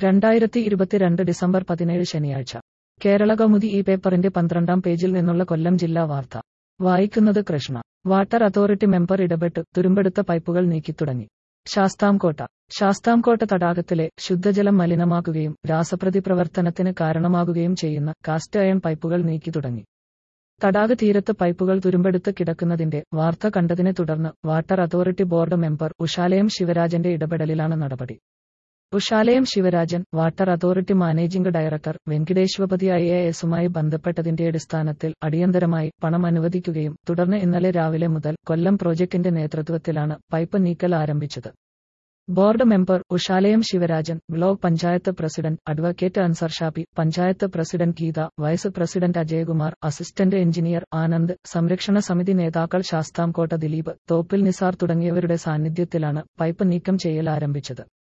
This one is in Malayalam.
2022 ഡിസംബർ 17 ശനിയാഴ്ച. കേരളകൗമുദി ഈ പേപ്പറിന്റെ 12-ാം പേജിൽ നിന്നുള്ള കൊല്ലം ജില്ലാ വാർത്ത. വായിക്കുന്നത് കൃഷ്ണ. വാട്ടർ അതോറിറ്റി മെമ്പർ ഇടപെട്ട് തുരുമ്പെടുത്ത പൈപ്പുകൾ നീക്കിത്തുടങ്ങി. ശാസ്താംകോട്ട തടാകത്തിലെ ശുദ്ധജലം മലിനമാക്കുകയും രാസപ്രതിപ്രവർത്തനത്തിന് കാരണമാകുകയും ചെയ്യുന്ന കാസ്റ്റ് അയൺ പൈപ്പുകൾ നീക്കിത്തുടങ്ങി. തടാക തീരത്ത് പൈപ്പുകൾ തുരുമ്പെടുത്ത് കിടക്കുന്നതിന്റെ വാർത്ത കണ്ടതിനെ തുടർന്ന് water authority board member Ushalayam ശിവരാജന്റെ ഇടപെടലിലാണ് നടപടി. Ushalayam Sivarajan water authority managing director Venkiteswapathi IAS-ഉമായി ബന്ധപ്പെട്ടതിന്റെ അടിസ്ഥാനത്തിൽ അടിയന്തരമായി പണം അനുവദിക്കുകയും തുടർന്ന് ഇന്നലെ രാവിലെ മുതൽ കൊല്ലം പ്രോജക്ടിന്റെ നേതൃത്വത്തിലാണ് പൈപ്പ് നീക്കൽ ആരംഭിച്ചത്. Board member Ushalayam Sivarajan, block panchayat president advocate Ansar Shafi, panchayat president Geetha, vice president Ajayakumar, assistant engineer Anand, സംരക്ഷണ സമിതി നേതാക്കൾ ശാസ്താംകോട്ട ദിലീപ്, തോപ്പിൽ നിസാർ തുടങ്ങിയവരുടെ സാന്നിധ്യത്തിലാണ് പൈപ്പ് നീക്കം ചെയ്യൽ ആരംഭിച്ചത്.